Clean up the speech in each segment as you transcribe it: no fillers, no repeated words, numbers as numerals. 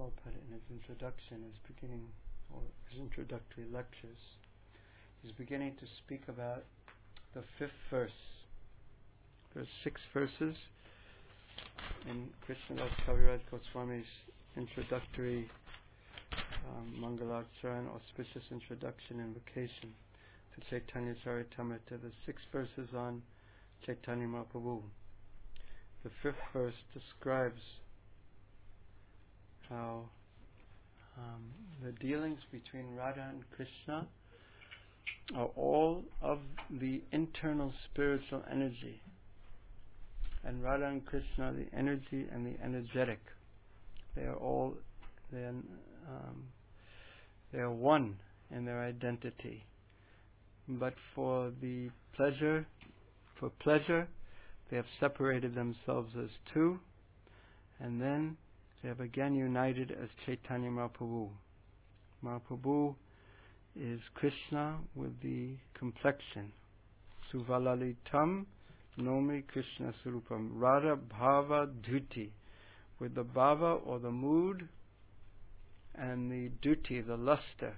Prabhupada in his introduction, his introductory lectures, he's beginning to speak about the fifth verse. There's 6 verses in Krishnadas Kaviraj Goswami's introductory Mangalacharan, auspicious introduction invocation to Chaitanya Charitamrita. The 6 verses on Chaitanya Mahaprabhu. The 5th verse describes how the dealings between Radha and Krishna are all of the internal spiritual energy. And Radha and Krishna, the energy and the energetic, they are one in their identity. But for pleasure, they have separated themselves as 2, and then they have again united as Chaitanya Mahaprabhu. Mahaprabhu is Krishna with the complexion. Suvalalitam Nomi Krishna Surupam. Radha Bhava Dhuti, with the bhava or the mood and the duty, the luster.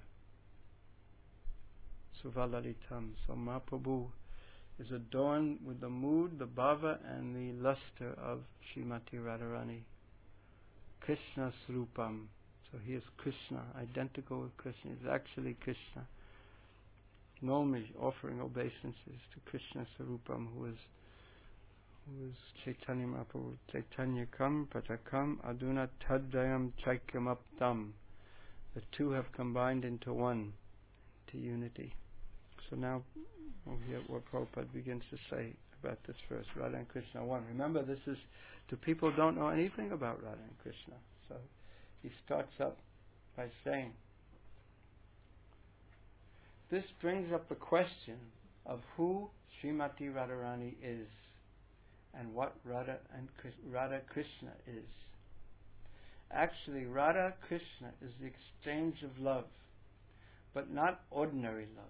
Suvalalitam. So Mahaprabhu is adorned with the mood, the bhava and the luster of Srimati Radharani. Krishna Surupam. So he is Krishna, identical with Krishna. He is actually Krishna. Nomi, offering obeisances to Krishna Surupam, who is Chaitanya Mahaprabhu. Chaitanya Kam Patakam Aduna Tadayam Chaikyamaptam. The 2 have combined into one, to unity. So now we'll hear what Prabhupada begins to say about this verse, Radha and Krishna one. Remember, this is to people who don't know anything about Radha and Krishna. So he starts up by saying, this brings up the question of who Srimati Radharani is and what Radha Krishna is. Actually, Radha Krishna is the exchange of love, but not ordinary love.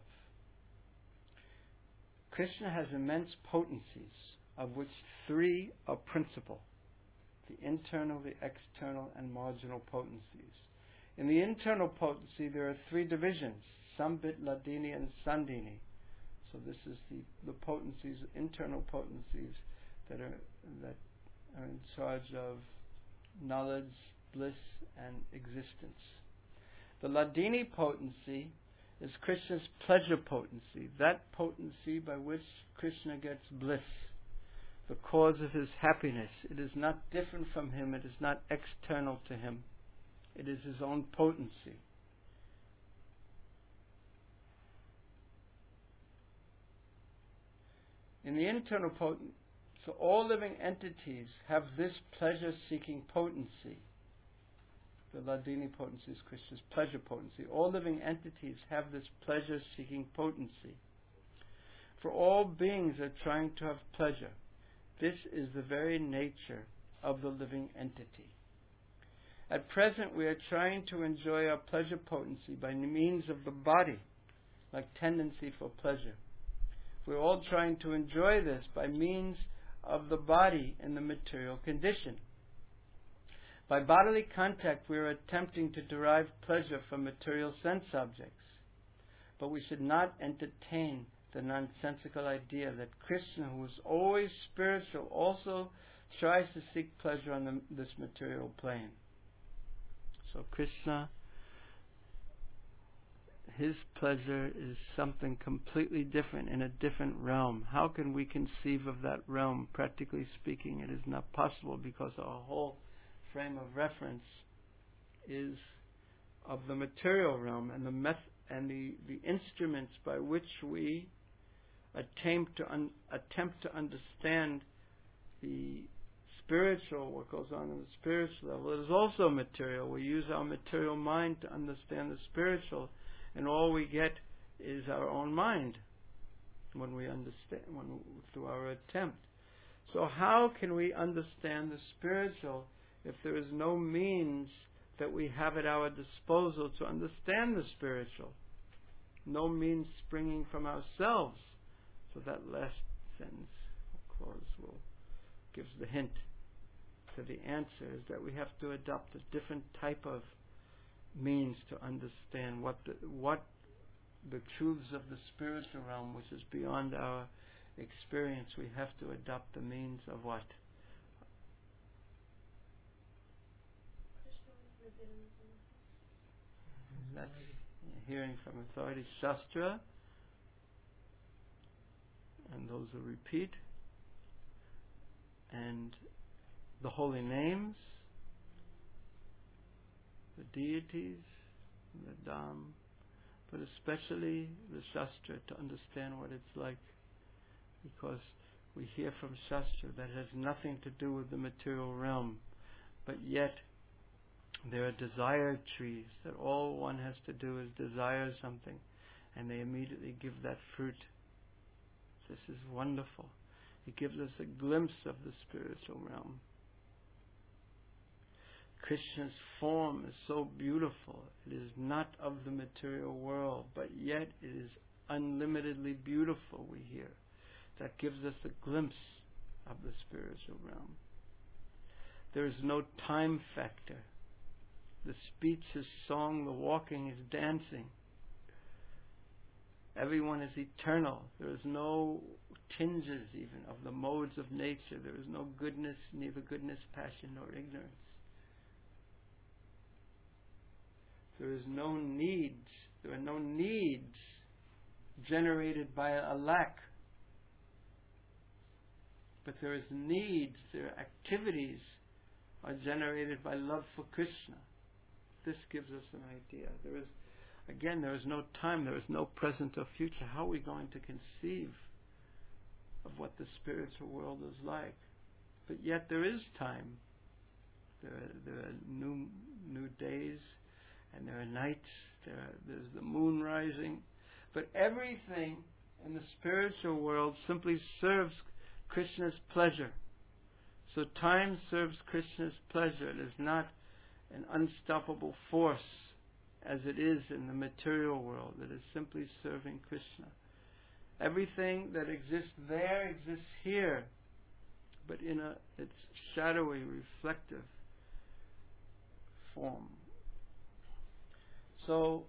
Krishna has immense potencies, of which 3 are principal: the internal, the external, and marginal potencies. In the internal potency, there are 3 divisions: Sambit, Ladini, and Sandini. So this is the potencies, internal potencies that are in charge of knowledge, bliss, and existence. The Ladini potency is Krishna's pleasure potency, that potency by which Krishna gets bliss, the cause of his happiness. It is not different from him, it is not external to him, it is his own potency. In the internal potency, so all living entities have this pleasure-seeking potency. The Ladini potency is Krishna's pleasure potency. All living entities have this pleasure-seeking potency. For all beings are trying to have pleasure. This is the very nature of the living entity. At present, we are trying to enjoy our pleasure potency by means of the body, like tendency for pleasure. We're all trying to enjoy this by means of the body in the material condition. By bodily contact, we are attempting to derive pleasure from material sense objects. But we should not entertain the nonsensical idea that Krishna, who is always spiritual, also tries to seek pleasure on this material plane. So Krishna, his pleasure is something completely different, in a different realm. How can we conceive of that realm? Practically speaking, it is not possible, because our whole frame of reference is of the material realm, and the instruments by which we attempt to understand the spiritual, what goes on in the spiritual level. It is also material. We use our material mind to understand the spiritual, and all we get is our own mind when we understand, through our attempt. So how can we understand the spiritual if there is no means that we have at our disposal to understand the spiritual? No means springing from ourselves. So that last sentence, clause, gives the hint. to the answer is that we have to adopt a different type of means to understand what the truths of the spiritual realm, which is beyond our experience. We have to adopt the means of what? That's hearing from authority, Shastra, and those who repeat, and the holy names, the deities, the Dham, but especially the Shastra, to understand what it's like. Because we hear from Shastra that has nothing to do with the material realm, but yet there are desire trees that all one has to do is desire something, and they immediately give that fruit. This is wonderful. It gives us a glimpse of the spiritual realm. Krishna's form is so beautiful. It is not of the material world, but yet it is unlimitedly beautiful, we hear. That gives us a glimpse of the spiritual realm. There is no time factor. The speech is song, the walking is dancing. Everyone is eternal. There is no tinges even of the modes of nature. There is no goodness, neither goodness, passion, nor ignorance. There is no needs. There are no needs generated by a lack. But there is needs, there are activities are generated by love for Krishna. This gives us an idea. There is no time, there is no present or future. How are we going to conceive of what the spiritual world is like? But yet there is time. There are new days, and there are nights. There's the moon rising. But everything in the spiritual world simply serves Krishna's pleasure. So time serves Krishna's pleasure. It is not an unstoppable force as it is in the material world. It is simply serving Krishna. Everything that exists there exists here, but in its shadowy, reflective form. So,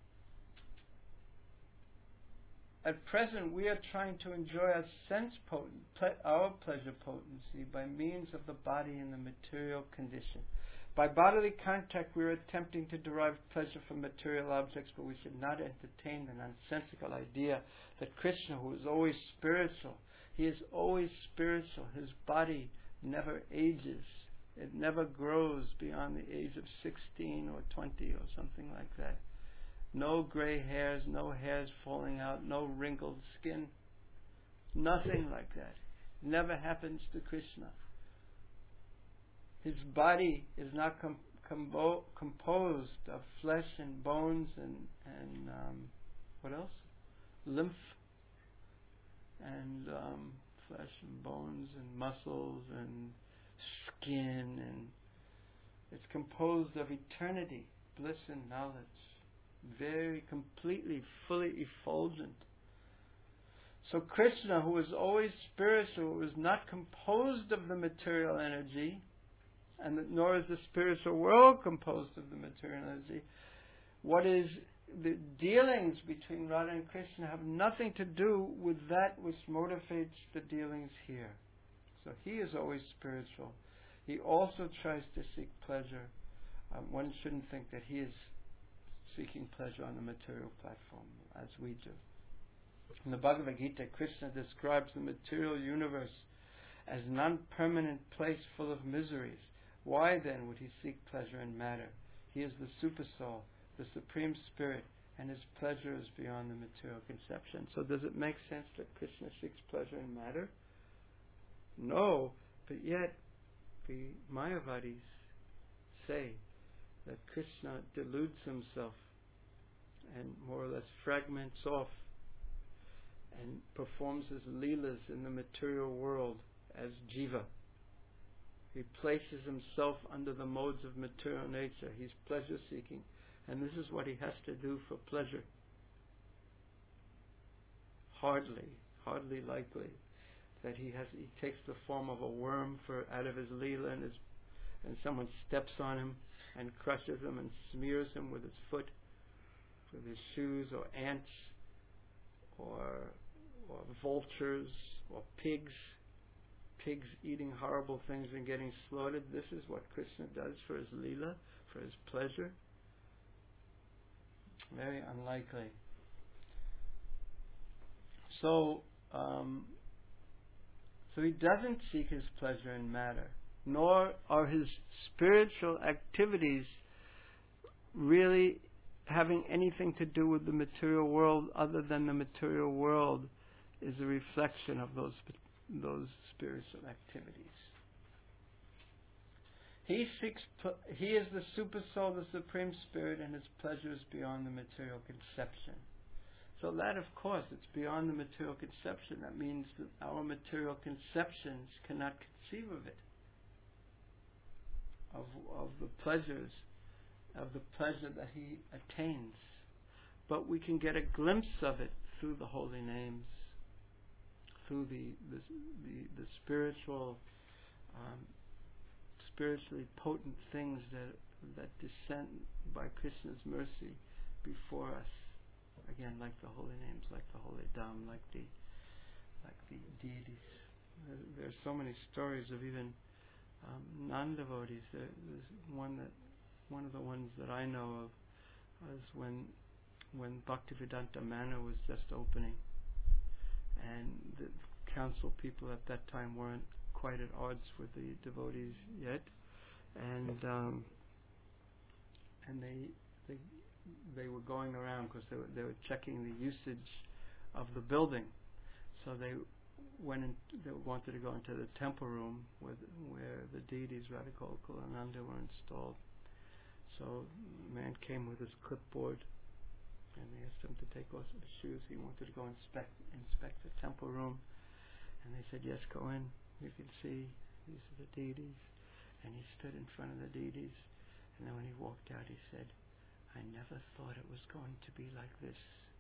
at present, we are trying to enjoy our pleasure potency by means of the body in the material condition. By bodily contact, we are attempting to derive pleasure from material objects, but we should not entertain the nonsensical idea that Krishna, who is always spiritual, he is always spiritual. His body never ages. It never grows beyond the age of 16 or 20 or something like that. No gray hairs, no hairs falling out, no wrinkled skin. Nothing like that. Never happens to Krishna. His body is not composed of flesh and bones and what else? Lymph and flesh and bones and muscles and skin, and it's composed of eternity, bliss and knowledge. Very completely, fully effulgent. So Krishna, who is always spiritual, who is not composed of the material energy, and nor is the spiritual world composed of the material energy. What is the dealings between Radha and Krishna have nothing to do with that which motivates the dealings here. So he is always spiritual. He also tries to seek pleasure. One shouldn't think that he is seeking pleasure on the material platform as we do. In the Bhagavad Gita, Krishna describes the material universe as a non-permanent place full of miseries. Why then would he seek pleasure in matter? He is the super soul, the supreme spirit, and his pleasure is beyond the material conception. So does it make sense that Krishna seeks pleasure in matter? No, but yet the Mayavadis say that Krishna deludes himself and more or less fragments off and performs his leelas in the material world as jiva. He places himself under the modes of material nature. He's pleasure seeking, and this is what he has to do for pleasure. Hardly likely that he takes the form of a worm out of his leela and is and someone steps on him and crushes him and smears him with his foot, with his shoes, or ants, or vultures, or pigs eating horrible things and getting slaughtered. This is what Krishna does for his Leela, for his pleasure. Very unlikely. So he doesn't seek his pleasure in matter, nor are his spiritual activities really having anything to do with the material world, other than the material world is a reflection of those spiritual activities. He is the super soul, the supreme spirit, and his pleasure is beyond the material conception. So that, of course, it's beyond the material conception. That means that our material conceptions cannot conceive of it, of the pleasures, of the pleasure that he attains. But we can get a glimpse of it through the holy names, through the spiritual, spiritually potent things that descend by Krishna's mercy before us. Again, like the holy names, like the holy Dham, like the deities. There are so many stories of even non-devotees. There's one of the ones that I know of was when Bhaktivedanta Manor was just opening, and the council people at that time weren't quite at odds with the devotees yet, and they were going around because they were checking the usage of the building. So they wanted to go into the temple room where the deities Radhika Kulananda were installed. So a man came with his clipboard, and they asked him to take off his shoes. He wanted to go inspect the temple room, and they said, "Yes, go in. You can see these are the deities." And he stood in front of the deities, and then when he walked out, he said, "I never thought it was going to be like this."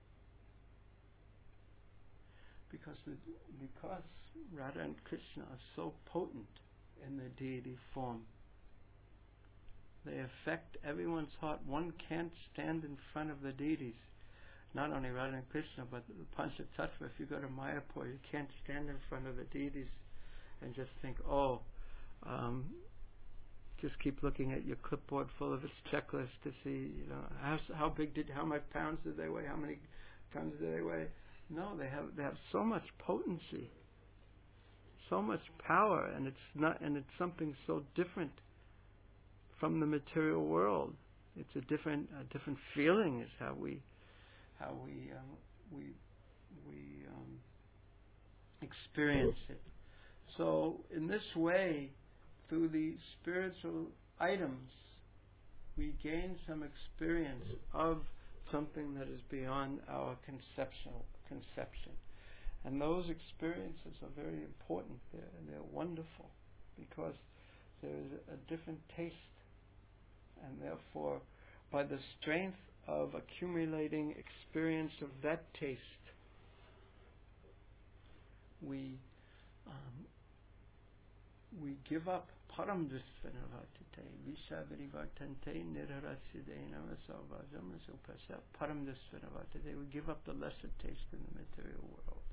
Because Radha and Krishna are so potent in their deity form. They affect everyone's heart. One can't stand in front of the deities. Not only Radha and Krishna, but the Panchatattva. If you go to Mayapur, you can't stand in front of the deities and just think, just keep looking at your clipboard full of its checklist to see, how much pounds did they weigh? How many pounds did they weigh? No, they have so much potency, so much power, and it's something so different from the material world. It's a different feeling is how we experience it. So in this way, through the spiritual items, we gain some experience of something that is beyond our conception. And those experiences are very important. They're wonderful because there is a different taste. And therefore, by the strength of accumulating experience of that taste, we give up param drisvanavatite, vishavarivartante nirharasiddena vasavajam supasa param drisvanavatite. We give up the lesser taste in the material world.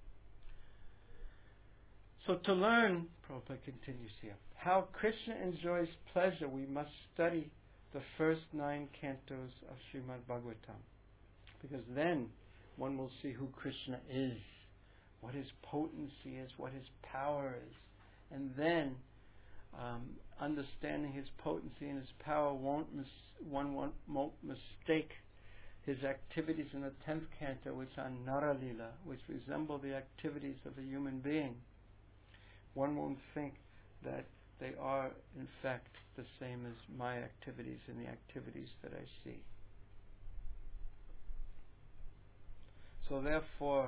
So to learn, Prabhupada continues here, how Krishna enjoys pleasure, we must study the first 9 cantos of Srimad Bhagavatam. Because then one will see who Krishna is, what his potency is, what his power is. And then, understanding his potency and his power, one won't mistake his activities in the 10th canto, which are Naralila, which resemble the activities of a human being. One won't think that they are, in fact, the same as my activities and the activities that I see. So therefore,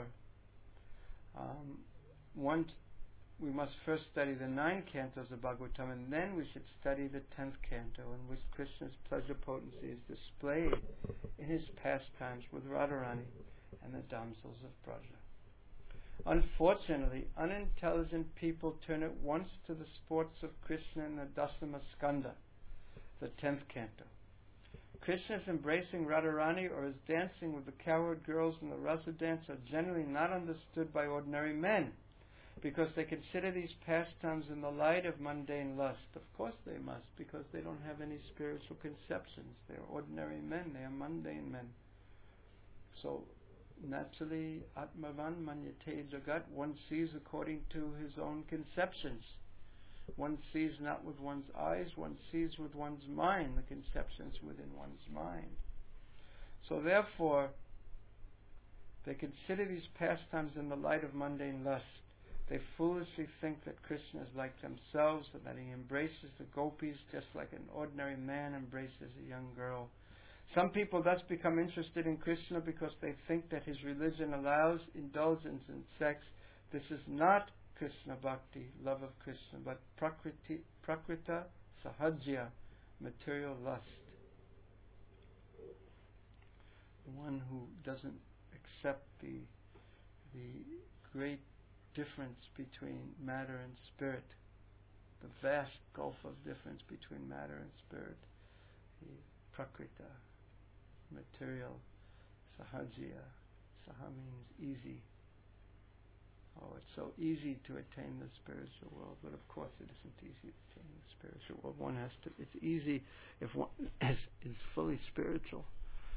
we must first study the 9 cantos of Bhagavatam, and then we should study the 10th canto, in which Krishna's pleasure potency is displayed in his pastimes with Radharani and the damsels of Braja. Unfortunately, unintelligent people turn at once to the sports of Krishna in the Dasama Skanda, the 10th canto. Krishna's embracing Radharani or his dancing with the cowherd girls in the rasa dance are generally not understood by ordinary men, because they consider these pastimes in the light of mundane lust. Of course they must, because they don't have any spiritual conceptions. They are ordinary men, they are mundane men. So, naturally, Atmavan Manyate Jagat, one sees according to his own conceptions. One sees not with one's eyes, one sees with one's mind, the conceptions within one's mind. So therefore, they consider these pastimes in the light of mundane lust. They foolishly think that Krishna is like themselves, and that he embraces the gopis just like an ordinary man embraces a young girl. Some people thus become interested in Krishna because they think that his religion allows indulgence in sex. This is not Krishna Bhakti, love of Krishna, but Prakrita Sahajya, material lust. One who doesn't accept the great difference between matter and spirit, the vast gulf of difference between matter and spirit, the Prakrita, material, Sahajya. Saha means easy. Oh, it's so easy to attain the spiritual world, but of course it isn't easy to attain the spiritual world. One has to. It's easy if one is fully spiritual.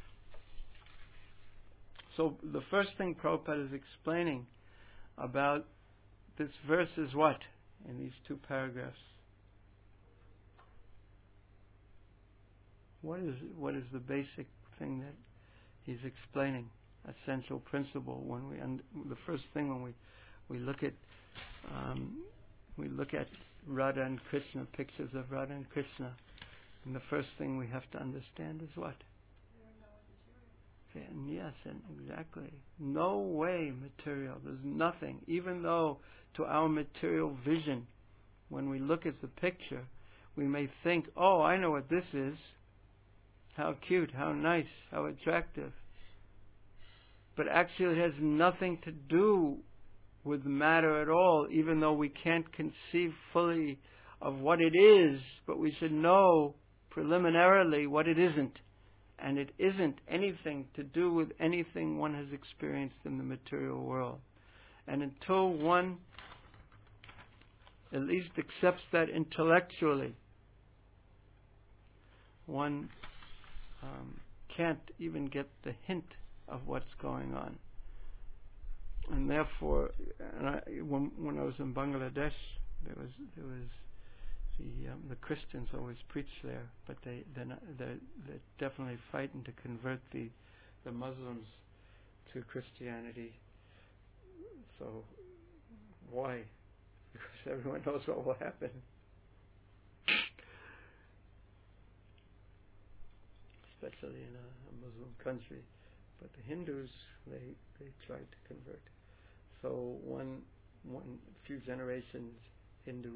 So the first thing Prabhupada is explaining about this verse is what in these two paragraphs? What is the basic thing that he's explaining? Essential principle. The first thing when we look at Radha and Krishna, pictures of Radha and Krishna, and the first thing we have to understand is what? And yes, and exactly. No way material. There's nothing. Even though to our material vision, when we look at the picture, we may think, oh, I know what this is. How cute, how nice, how attractive. But actually it has nothing to do with matter at all, even though we can't conceive fully of what it is, but we should know preliminarily what it isn't. And it isn't anything to do with anything one has experienced in the material world. And until one at least accepts that intellectually, one can't even get the hint of what's going on. And therefore, when I was in Bangladesh, there was the Christians always preach there, but they're definitely fighting to convert the Muslims to Christianity. So why? Because everyone knows what will happen. Especially in a Muslim country. But the Hindus, they tried to convert. So one few generations Hindu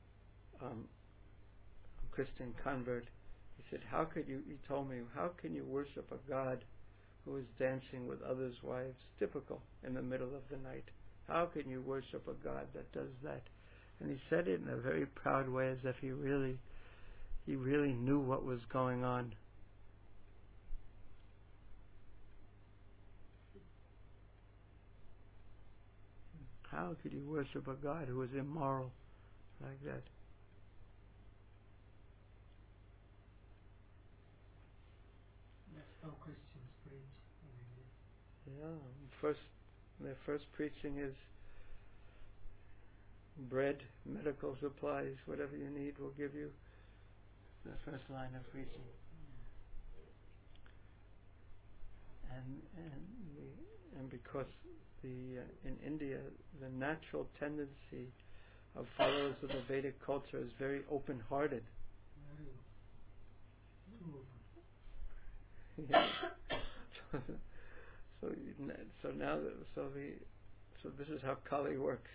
Christian convert, he said, he told me, how can you worship a God who is dancing with others' wives, typical, in the middle of the night? How can you worship a God that does that? And he said it in a very proud way, as if he really knew what was going on. How could you worship a God who is immoral like that? That's how Christians preach. Yeah, their first preaching is bread, medical supplies, whatever you need, we'll give you. The first line of preaching. And because in India the natural tendency of followers of the Vedic culture is very open-hearted. Yeah. So this is how Kali works.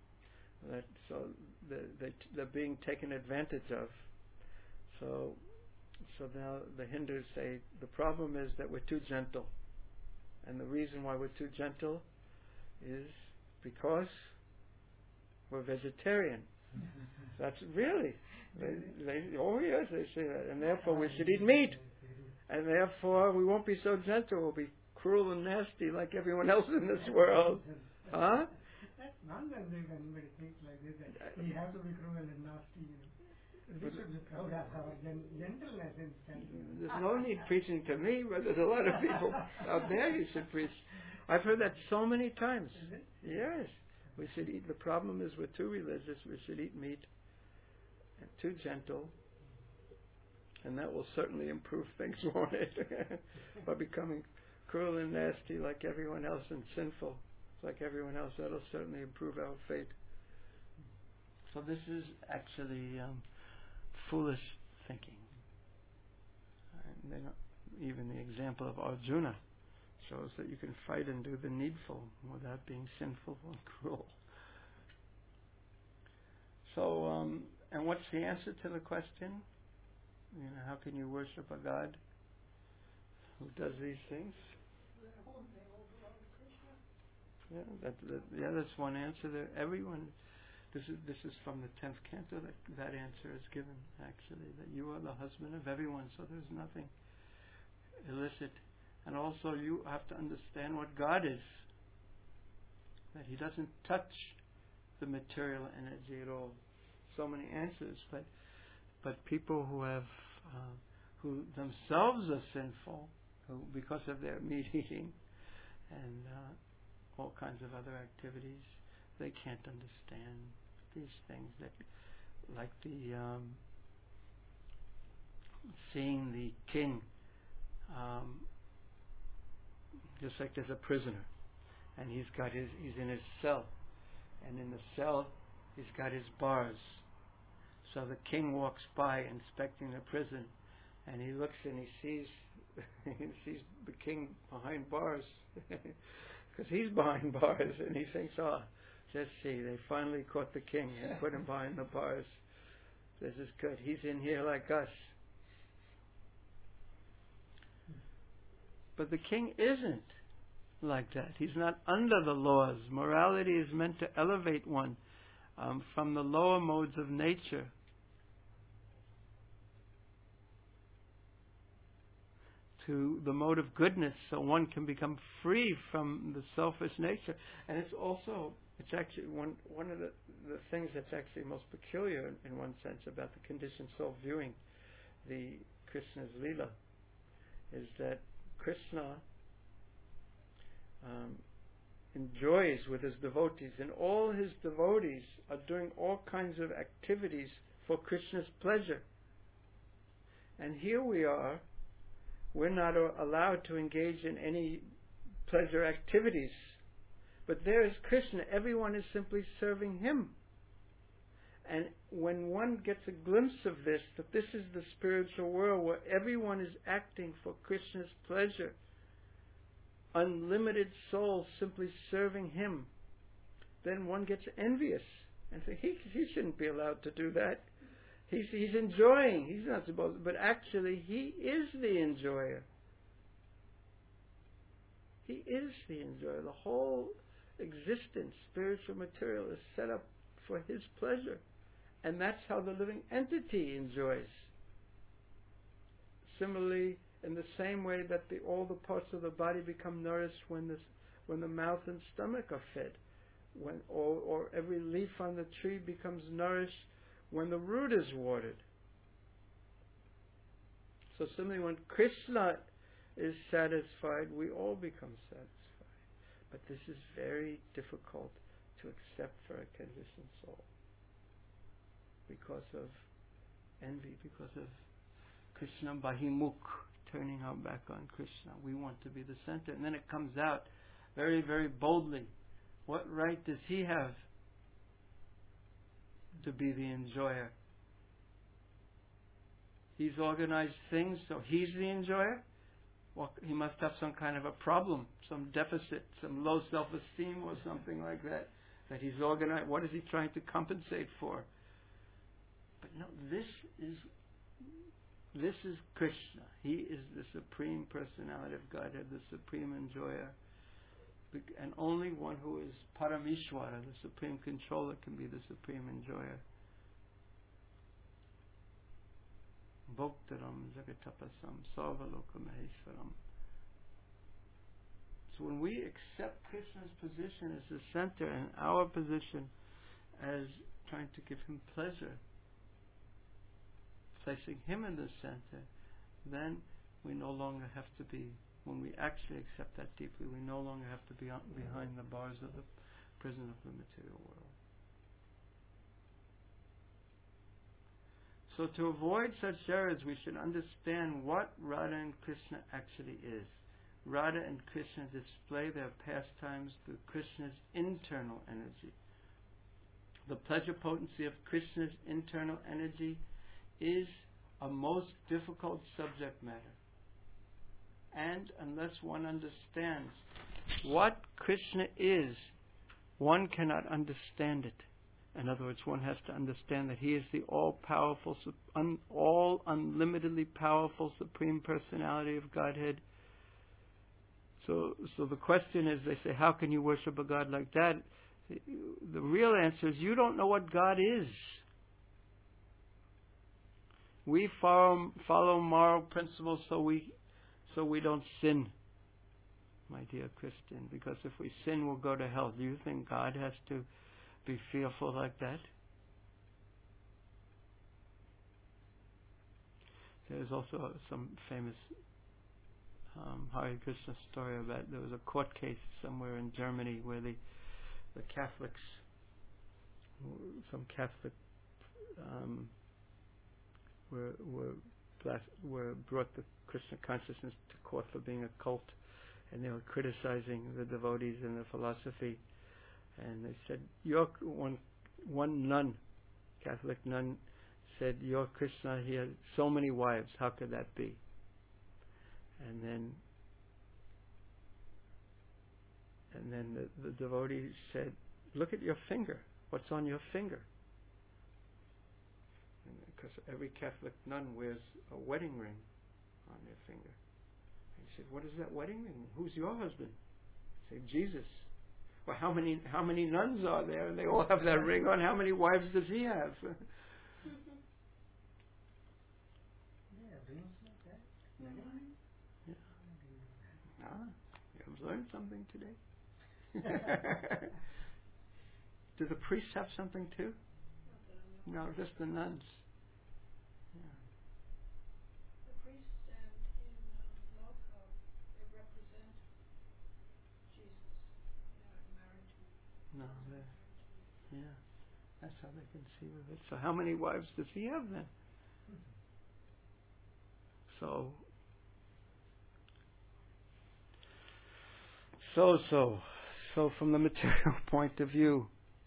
They're being taken advantage of. So now the Hindus say the problem is that we're too gentle, and the reason why we're too gentle is because we're vegetarian. That's really, oh yes, they say that, and therefore we should eat meat, and therefore we won't be so gentle, we'll be cruel and nasty like everyone else in this world. Huh? That's nonsense if anybody thinks like this, that we have to be cruel and nasty. We should be proud of our gentleness in standing. There's no need preaching to me, but there's a lot of people out there you should preach. I've heard that so many times. Is it? Yes. We should eat, the problem is we're too religious, we should eat meat, and too gentle, and that will certainly improve things, won't it? By becoming cruel and nasty like everyone else and sinful like everyone else, that'll certainly improve our fate. So this is actually foolish thinking. And then even the example of Arjuna shows that you can fight and do the needful without being sinful or cruel. So, and what's the answer to the question? How can you worship a God who does these things? That's one answer. Everyone. This is from the 10th canto. That answer is given actually. That you are the husband of everyone. So there's nothing illicit. And also you have to understand what God is. That He doesn't touch the material energy at all. So many answers, but people who have who themselves are sinful, who because of their meat eating and all kinds of other activities, they can't understand these things. That, like the seeing the king. Just like there's a prisoner, and he's in his cell, and in the cell he's got his bars. So the king walks by inspecting the prison, and he looks and he sees the king behind bars, because he's behind bars, and he thinks, just see, they finally caught the king and put him behind the bars. This is good. He's in here like us. But the king isn't like that. He's not under the laws. Morality is meant to elevate one from the lower modes of nature to the mode of goodness, so one can become free from the selfish nature. And it's actually one of the things that's actually most peculiar in one sense about the conditioned soul viewing the Krishna's Leela is that Krishna enjoys with his devotees, and all his devotees are doing all kinds of activities for Krishna's pleasure. And here we are, we're not allowed to engage in any pleasure activities. But there is Krishna, everyone is simply serving him. And when one gets a glimpse of this, that this is the spiritual world where everyone is acting for Krishna's pleasure, unlimited souls simply serving him, then one gets envious and say, he shouldn't be allowed to do that. He's enjoying. He's not supposed to, but actually he is the enjoyer. He is the enjoyer. The whole existence, spiritual material, is set up for his pleasure. And that's how the living entity enjoys. Similarly, in the same way that all the parts of the body become nourished when the mouth and stomach are fed, or every leaf on the tree becomes nourished when the root is watered. So similarly, when Krishna is satisfied, we all become satisfied. But this is very difficult to accept for a conditioned soul because of envy, because of Krishna Bahimukh, turning our back on Krishna. We want to be the center. And then it comes out very, very boldly. What right does he have to be the enjoyer? He's organized things, so he's the enjoyer? Well, he must have some kind of a problem, some deficit, some low self-esteem or something like that he's organized. What is he trying to compensate for? But no, this is Krishna. He is the Supreme Personality of Godhead, the Supreme Enjoyer. And only one who is Parameshwara, the Supreme Controller, can be the Supreme Enjoyer. Bhoktaram Jagatapasam Sarvaloka Maheshwaram. So when we accept Krishna's position as the center and our position as trying to give him pleasure, placing him in the center, then we no longer have to be, when we actually accept that deeply, we no longer have to be behind the bars of the prison of the material world. So to avoid such errors, we should understand what Radha and Krishna actually is. Radha and Krishna display their pastimes through Krishna's internal energy. The pleasure potency of Krishna's internal energy is a most difficult subject matter. And unless one understands what Krishna is, one cannot understand it. In other words, one has to understand that he is the all-powerful, all unlimitedly powerful Supreme Personality of Godhead. So the question is, they say, how can you worship a God like that? The real answer is, you don't know what God is. We follow moral principles so we don't sin, my dear Christian, because if we sin, we'll go to hell. Do you think God has to be fearful like that? There's also some famous Hare Krishna story about, there was a court case somewhere in Germany where the Catholics, some Catholic were brought the Krishna consciousness to court for being a cult, and they were criticizing the devotees and the philosophy. And they said, one nun, Catholic nun, said, your Krishna, he has so many wives, how could that be? And then the devotee said, look at your finger. What's on your finger? Because every Catholic nun wears a wedding ring on their finger. And he said, what is that wedding ring? Who's your husband? He said, Jesus. Well, how many nuns are there? And they all have that ring on. How many wives does he have? You have learned something today. Do the priests have something too? No, just the nuns. Yeah. The priests in Loka, they represent Jesus. They aren't married to. No, yeah, that's how they conceive of it. So how many wives does he have then? So from the material point of view,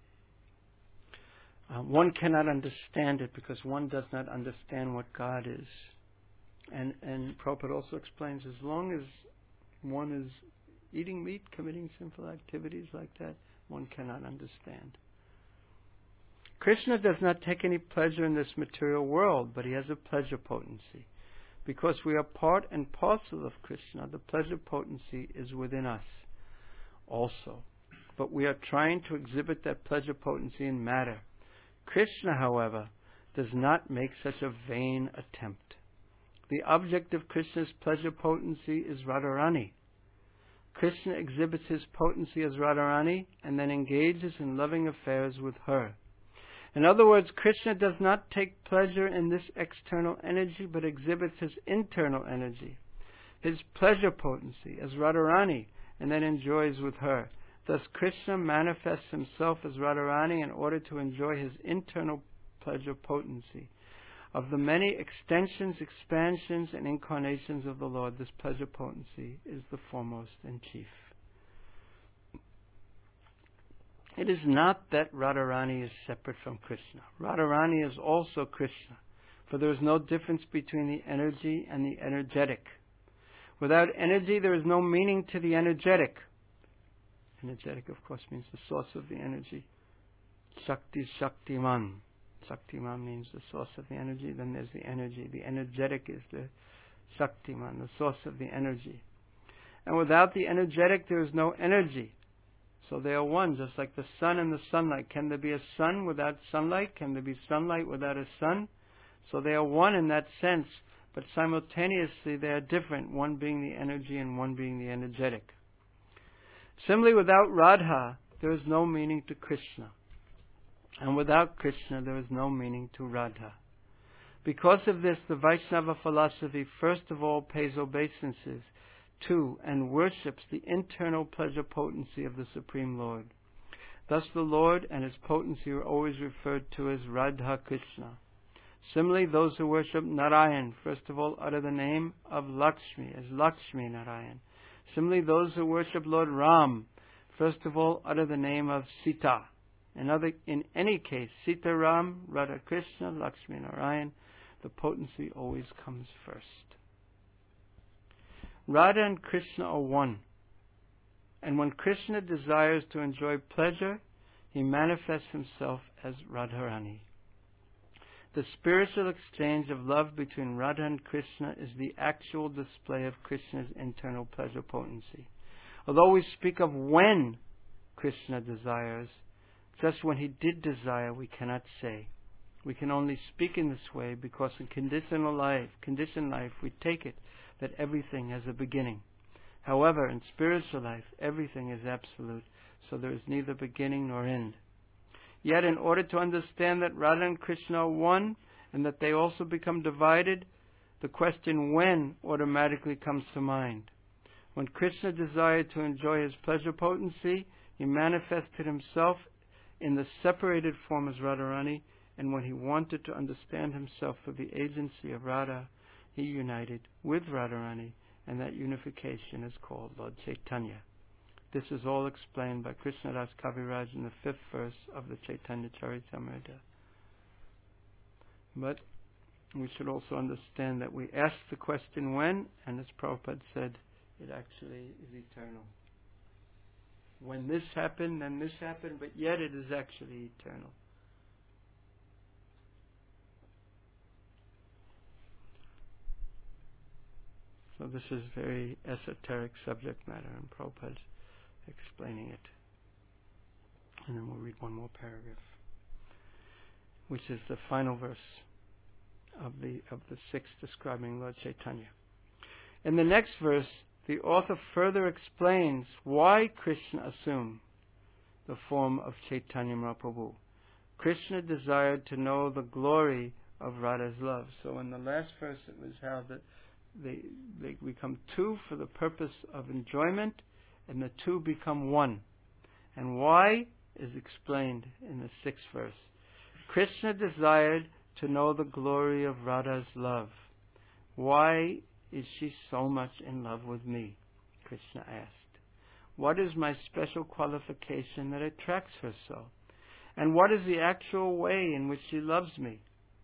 one cannot understand it because one does not understand what God is. And Prabhupada also explains, as long as one is eating meat, committing sinful activities like that, one cannot understand. Krishna does not take any pleasure in this material world, but he has a pleasure potency. Because we are part and parcel of Krishna, the pleasure potency is within us also. But we are trying to exhibit that pleasure potency in matter. Krishna, however, does not make such a vain attempt. The object of Krishna's pleasure potency is Radharani. Krishna exhibits his potency as Radharani and then engages in loving affairs with her. In other words, Krishna does not take pleasure in this external energy, but exhibits his internal energy, his pleasure potency as Radharani, and then enjoys with her. Thus, Krishna manifests himself as Radharani in order to enjoy his internal pleasure potency. Of the many extensions, expansions, and incarnations of the Lord, this pleasure potency is the foremost and chief. It is not that Radharani is separate from Krishna. Radharani is also Krishna, for there is no difference between the energy and the energetic. Without energy, there is no meaning to the energetic. Energetic, of course, means the source of the energy. Shakti, Shaktiman. Shaktiman means the source of the energy. Then there's the energy. The energetic is the Shaktiman, the source of the energy. And without the energetic, there is no energy. So they are one, just like the sun and the sunlight. Can there be a sun without sunlight? Can there be sunlight without a sun? So they are one in that sense, but simultaneously they are different, one being the energy and one being the energetic. Similarly, without Radha, there is no meaning to Krishna. And without Krishna, there is no meaning to Radha. Because of this, the Vaishnava philosophy first of all pays obeisances to and worships the internal pleasure potency of the Supreme Lord. Thus the Lord and His potency are always referred to as Radha Krishna. Similarly, those who worship Narayan first of all utter the name of Lakshmi as Lakshmi Narayan. Similarly, those who worship Lord Ram first of all utter the name of Sita. In any case, Sita Ram, Radha Krishna, Lakshmi Narayan, the potency always comes first. Radha and Krishna are one. And when Krishna desires to enjoy pleasure, he manifests himself as Radharani. The spiritual exchange of love between Radha and Krishna is the actual display of Krishna's internal pleasure potency. Although we speak of when Krishna desires, just when he did desire, we cannot say. We can only speak in this way because in conditioned life, we take it that everything has a beginning. However, in spiritual life, everything is absolute, so there is neither beginning nor end. Yet, in order to understand that Radha and Krishna are one, and that they also become divided, the question when automatically comes to mind. When Krishna desired to enjoy his pleasure potency, he manifested himself in the separated form as Radharani, and when he wanted to understand himself through the agency of Radha, he united with Radharani, and that unification is called Lord Chaitanya. This is all explained by Krishnadas Kaviraj in the 5th verse of the Chaitanya Charitamrita. But we should also understand that we ask the question when, and as Prabhupada said, it actually is eternal. When this happened, then this happened, but yet it is actually eternal. So this is very esoteric subject matter, and Prabhupada explaining it. And then we'll read one more paragraph, which is the final verse of the 6th describing Lord Chaitanya. In the next verse, the author further explains why Krishna assumed the form of Chaitanya Mahaprabhu. Krishna desired to know the glory of Radha's love. So in the last verse it was how that they become two for the purpose of enjoyment, and the two become one. And why is explained in the 6th verse. Krishna desired to know the glory of Radha's love. Why is she so much in love with me? Krishna asked. What is my special qualification that attracts her so? And what is the actual way in which she loves me?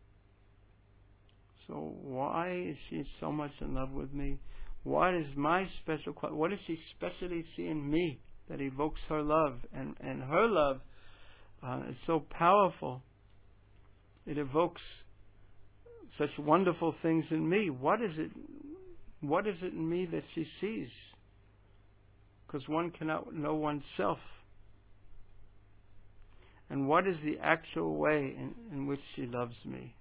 So why is she so much in love with me? What is my special what does she specially see in me that evokes her love? And her love is so powerful. It evokes such wonderful things in me. What is it in me that she sees? Because one cannot know oneself. And what is the actual way in which she loves me?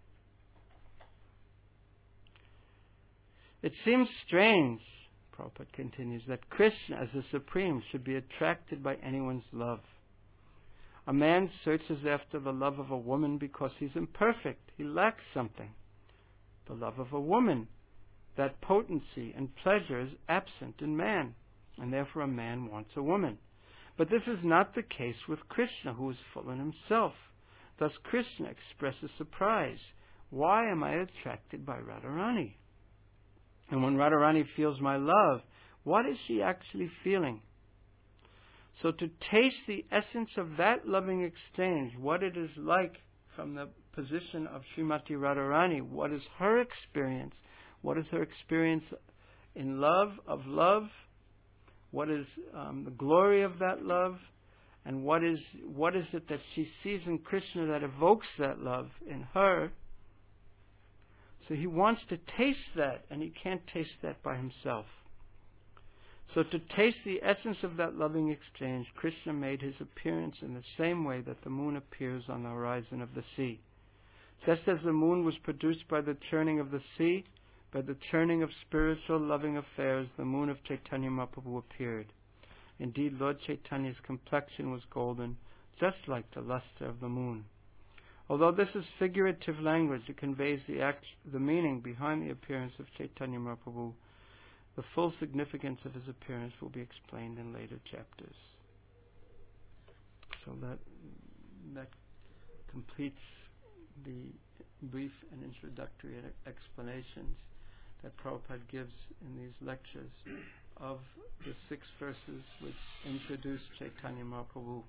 It seems strange, Prabhupada continues, that Krishna as the Supreme should be attracted by anyone's love. A man searches after the love of a woman because he's imperfect. He lacks something. The love of a woman, that potency and pleasure is absent in man, and therefore a man wants a woman. But this is not the case with Krishna, who is full in himself. Thus Krishna expresses surprise. Why am I attracted by Radharani? And when Radharani feels my love, what is she actually feeling? So to taste the essence of that loving exchange, what it is like from the position of Srimati Radharani, what is her experience? What is her experience in love, of love? What is the glory of that love? And what is it that she sees in Krishna that evokes that love in her? So he wants to taste that, and he can't taste that by himself. So to taste the essence of that loving exchange, Krishna made his appearance in the same way that the moon appears on the horizon of the sea. Just as the moon was produced by the churning of the sea, by the churning of spiritual loving affairs, the moon of Chaitanya Mahaprabhu appeared. Indeed, Lord Chaitanya's complexion was golden, just like the luster of the moon. Although this is figurative language, it conveys the meaning behind the appearance of Chaitanya Mahaprabhu. The full significance of his appearance will be explained in later chapters. So that completes the brief and introductory explanations that Prabhupada gives in these lectures of the 6 verses which introduce Chaitanya Mahaprabhu,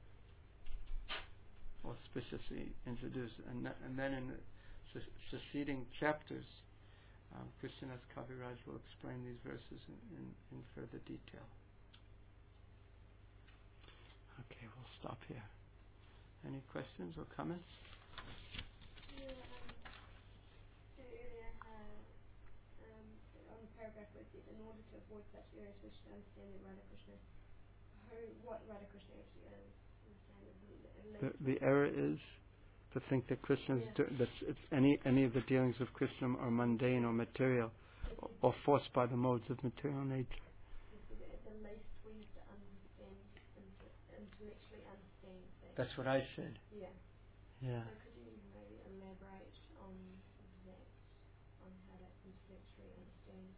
auspiciously introduce, and then in the succeeding chapters, Krishnadas Kaviraj will explain these verses in further detail. Okay, we'll stop here. Any questions or comments? You earlier had on the paragraph where it said, in order to avoid such errors, we should understand that Radha Krishna, what Radha Krishna actually is. The error is to think that Krishna's any of the dealings of Krishna are mundane or material, or forced by the modes of material nature. The least we have to understand, intellectually understand things. That's what I said. Yeah. Yeah. So could you maybe elaborate on that, on how to intellectually understand?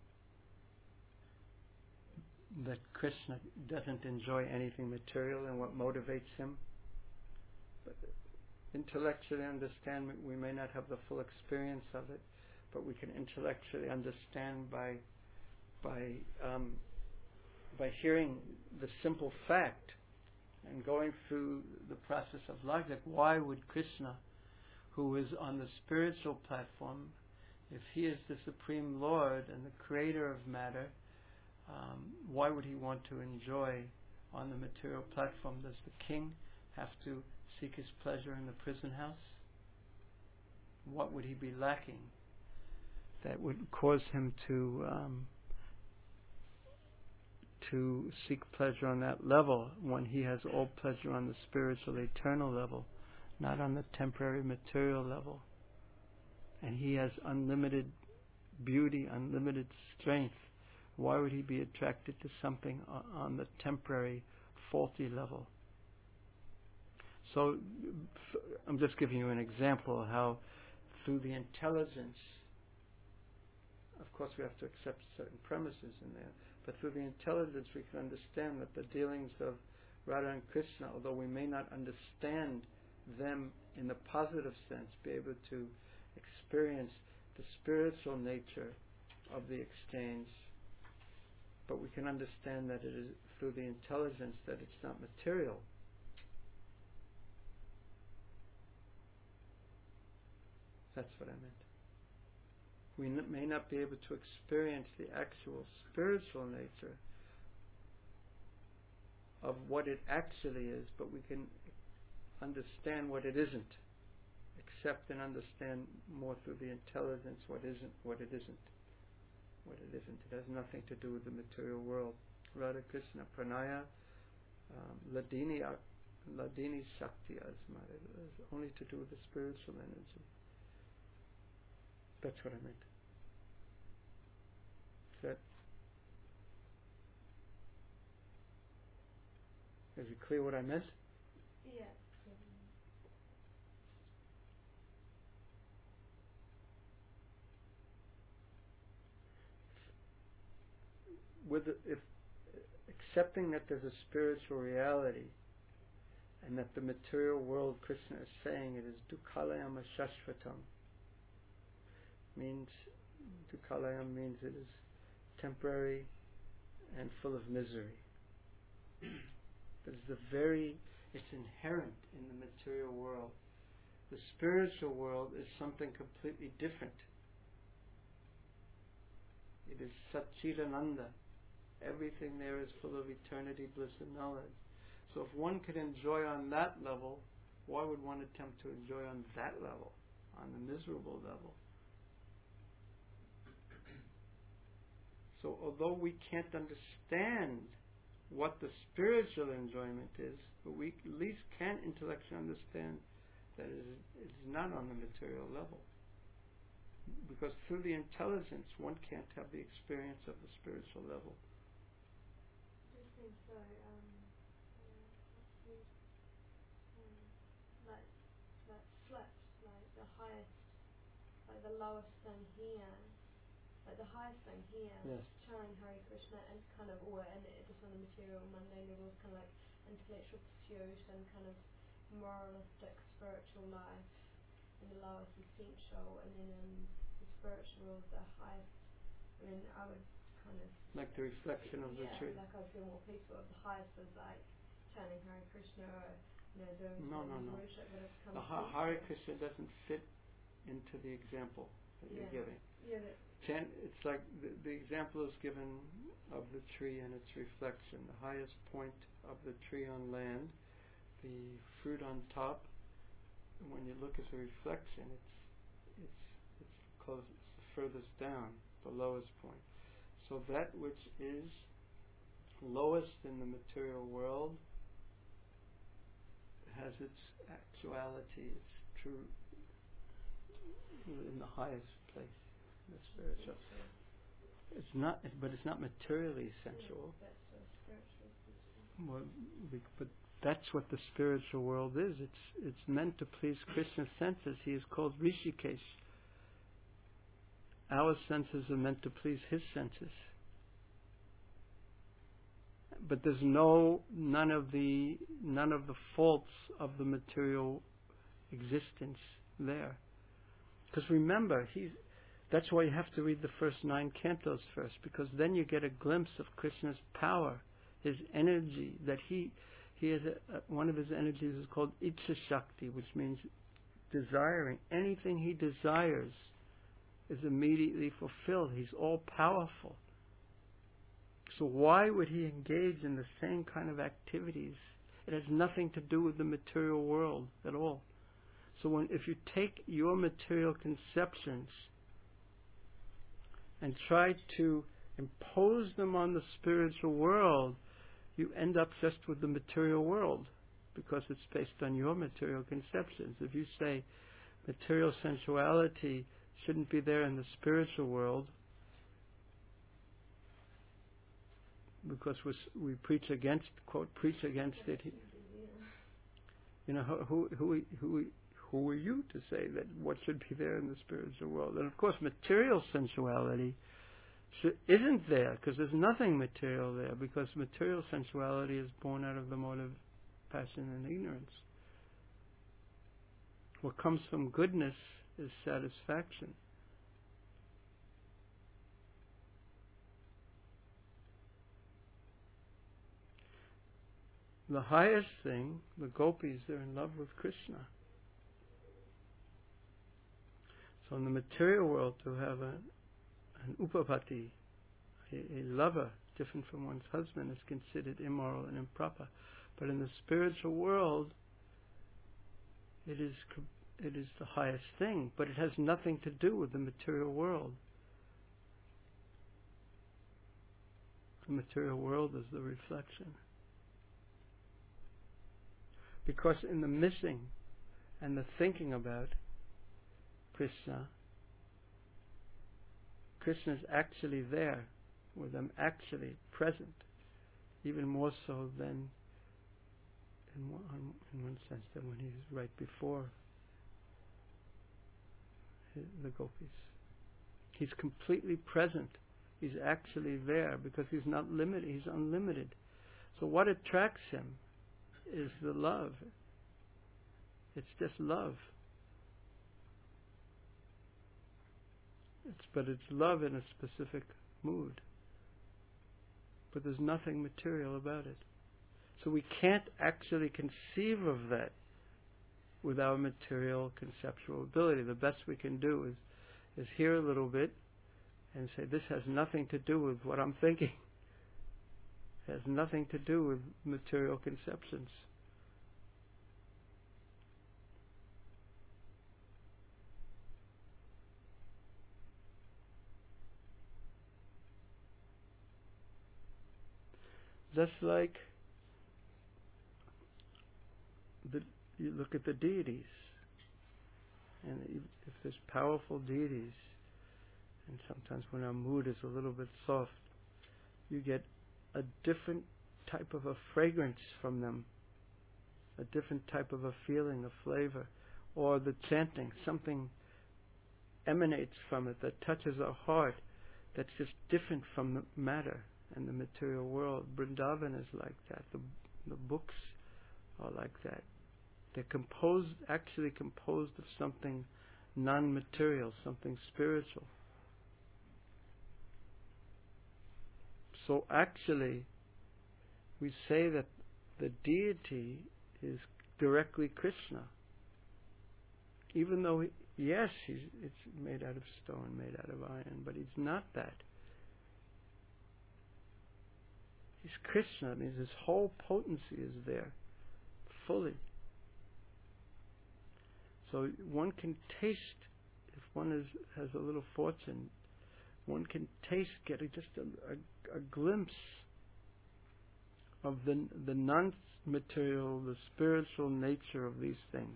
That Krishna doesn't enjoy anything material and what motivates him. But intellectually understand, we may not have the full experience of it, but we can intellectually understand by hearing the simple fact and going through the process of logic. Why would Krishna, who is on the spiritual platform, if he is the Supreme Lord and the creator of matter, why would he want to enjoy on the material platform? Does the king have to seek his pleasure in the prison house? What would he be lacking that would cause him to seek pleasure on that level when he has all pleasure on the spiritual eternal level, not on the temporary material level? And he has unlimited beauty, unlimited strength. Why would he be attracted to something on the temporary, faulty level? So, I'm just giving you an example of how through the intelligence, of course we have to accept certain premises in there, but through the intelligence we can understand that the dealings of Radha and Krishna, although we may not understand them in the positive sense, be able to experience the spiritual nature of the exchange, but we can understand that it is through the intelligence that it's not material. That's what I meant. We may not be able to experience the actual spiritual nature of what it actually is, but we can understand what it isn't. Accept and understand more through the intelligence what it isn't. It has nothing to do with the material world. Radha Krishna Pranaya Ladini Shakti Asma. It has only to do with the spiritual energy. That's what I meant. Is it clear what I meant? Yeah. If accepting that there's a spiritual reality and that the material world, Krishna is saying it is Dukhalayam Shashvatam, means Dukhalayam means it is temporary and full of misery. It's inherent in the material world. The spiritual world is something completely different. It is Satchidananda. Everything there is full of eternity, bliss and knowledge. So if one could enjoy on that level, why would one attempt to enjoy on that level, on the miserable level? So although we can't understand what the spiritual enjoyment is, but we at least can intellectually understand that it's not on the material level. Because through the intelligence, one can't have the experience of the spiritual level. I just think so. Like flipped, like the highest, like the lowest thing here, like the highest thing here, Yes. chanting Hare Krishna, and kind of, or and just on the material, mundane level, is kind of like intellectual pursuit and kind of moralistic spiritual life, and the lowest essential, and then in the spiritual world, the highest. I mean, I would kind of Like the reflection of the tree. like I feel more peaceful. The highest is like chanting Hare Krishna, or doing No. worship, but it's kind The of Hare Krishna doesn't fit into the example that you're giving. Yeah. It's like the example is given of the tree and its reflection. The highest point of the tree on land, the fruit on top. And when you look at the reflection, it's close. It's the furthest down, the lowest point. So that which is lowest in the material world has its actuality, its true, in the highest place, the spiritual. It's not, but it's not materially sensual. That's the spiritual. Well, but that's what the spiritual world is. It's meant to please Krishna's senses. He is called Rishikesh. Our senses are meant to please his senses. But there's none of the faults of the material existence there. Because remember, that's why you have to read the first 9 cantos first, because then you get a glimpse of Krishna's power, his energy. That he has one of his energies is called Ichcha Shakti, which means desiring. Anything he desires is immediately fulfilled. He's all powerful. So why would he engage in the same kind of activities? It has nothing to do with the material world at all. So if you take your material conceptions and try to impose them on the spiritual world, you end up just with the material world, because it's based on your material conceptions. If you say material sensuality shouldn't be there in the spiritual world, because we preach against it. You know, who are you to say that what should be there in the spiritual world? And of course, material sensuality isn't there, because there's nothing material there, because material sensuality is born out of the motive, passion, and ignorance. What comes from goodness is satisfaction. The highest thing, the gopis, they're in love with Krishna. So in the material world, to have an upapati, a lover different from one's husband, is considered immoral and improper. But in the spiritual world, it is the highest thing, but it has nothing to do with the material world. The material world is the reflection. Because in the missing and the thinking about Krishna, Krishna is actually there with them, actually present, even more so than in one sense than when he's right before the gopis. He's completely present. He's actually there because he's not limited. He's unlimited. So what attracts him is the love. It's just love. But it's love in a specific mood. But there's nothing material about it. So we can't actually conceive of that with our material conceptual ability. The best we can do is hear a little bit and say, this has nothing to do with what I'm thinking. It has nothing to do with material conceptions. Just like you look at the deities, and if there's powerful deities, and sometimes when our mood is a little bit soft, you get a different type of a fragrance from them, a different type of a feeling, a flavor, or the chanting, something emanates from it that touches our heart that's just different from the matter and the material world. Vrindavan is like that. The books are like that. They're actually composed of something non-material, something spiritual. So actually, we say that the deity is directly Krishna. Even though, it's made out of stone, made out of iron, but he's not that. He's Krishna, means his whole potency is there, fully. So one can taste, if one has a little fortune, one can get just a glimpse of the non-material, the spiritual nature of these things.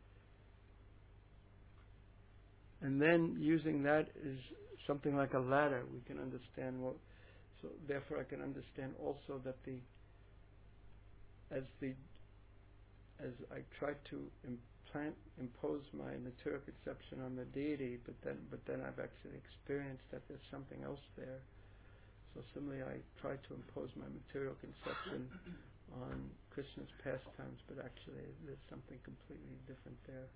And then using that as something like a ladder, we can understand so therefore I can understand also that as I try to impose my material conception on the deity, but then I've actually experienced that there's something else there. So similarly, I try to impose my material conception on Krishna's pastimes, but actually there's something completely different there.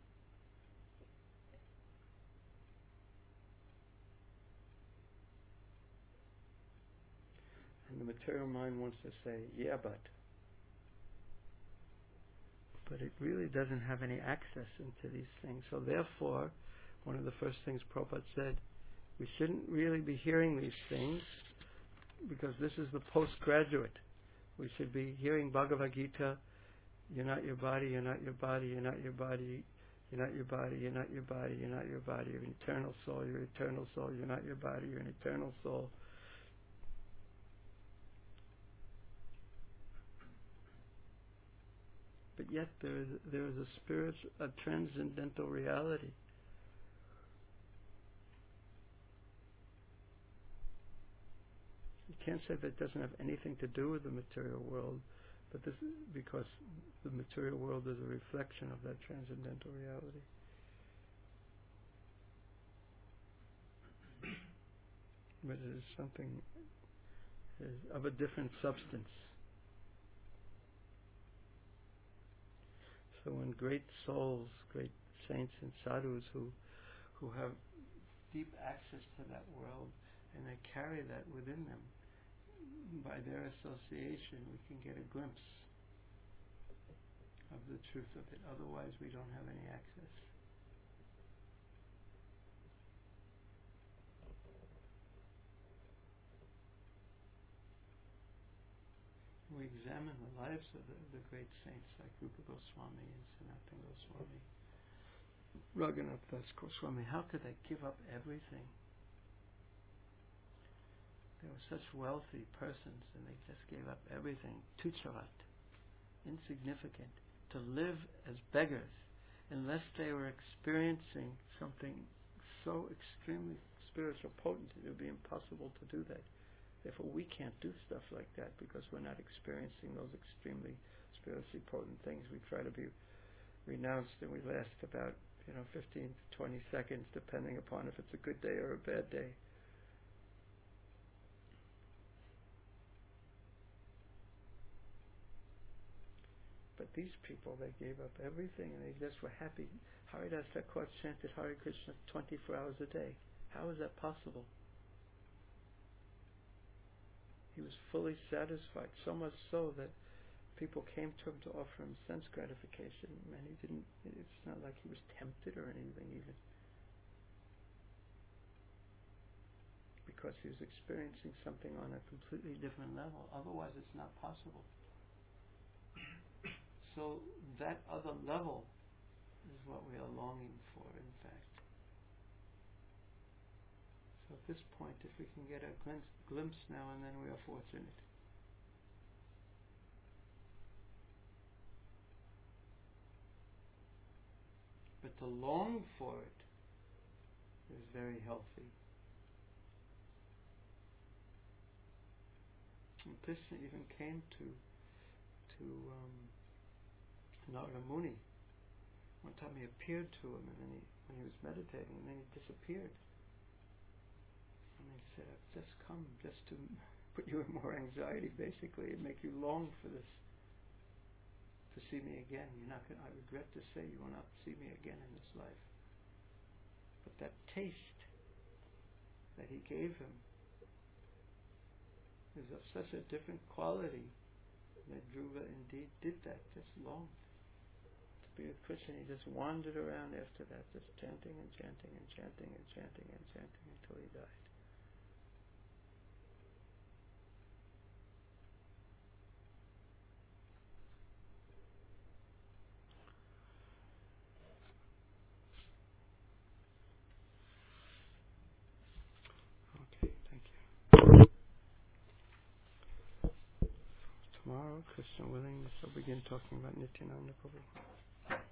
And the material mind wants to say, yeah, but it really doesn't have any access into these things. So therefore, one of the first things Prabhupada said, we shouldn't really be hearing these things because this is the postgraduate. We should be hearing Bhagavad Gita, you're not your body, you're not your body, you're not your body, you're not your body, you're not your body, you're not your body, you're an eternal soul, you're an eternal soul, you're not your body, you're an eternal soul. But yet there is a transcendental reality. You can't say that it doesn't have anything to do with the material world, but this is because the material world is a reflection of that transcendental reality. But it is something of a different substance. So when great souls, great saints and sadhus who have deep access to that world and they carry that within them, by their association we can get a glimpse of the truth of it. Otherwise we don't have any access. We examine the lives of the great saints like Rupa Goswami and Sanatana Goswami, Raghunath Das Goswami. How could they give up everything? They were such wealthy persons and they just gave up everything, tucharat, insignificant, to live as beggars unless they were experiencing something so extremely spiritual potent it would be impossible to do that. Therefore we can't do stuff like that because we're not experiencing those extremely spiritually potent things. We try to be renounced and we last about 15 to 20 seconds depending upon if it's a good day or a bad day. But these people, they gave up everything and they just were happy. Haridas Thakur chanted Hare Krishna 24 hours a day. How is that possible? He was fully satisfied, so much so that people came to him to offer him sense gratification, and he didn't. It's not like he was tempted or anything, even because he was experiencing something on a completely different level. Otherwise, it's not possible. So that other level is what we are longing for, in fact. So at this point, if we can get a glimpse now and then, we are fortunate. to long for it is very healthy. And Krishna even came to Narada Muni. One time he appeared to him, and then when he was meditating, and then he disappeared. And he said, "I've just come just to put you in more anxiety, basically, and make you long for this, to see me again. I regret to say you will not see me again in this life." But that taste that he gave him is of such a different quality that Dhruva indeed did that, just longed to be with Krishna. He just wandered around after that, just chanting and chanting and chanting and chanting and chanting until he died. Okay, thank you. Tomorrow, Krishna willing, we shall begin talking about Nityananda Prabhu.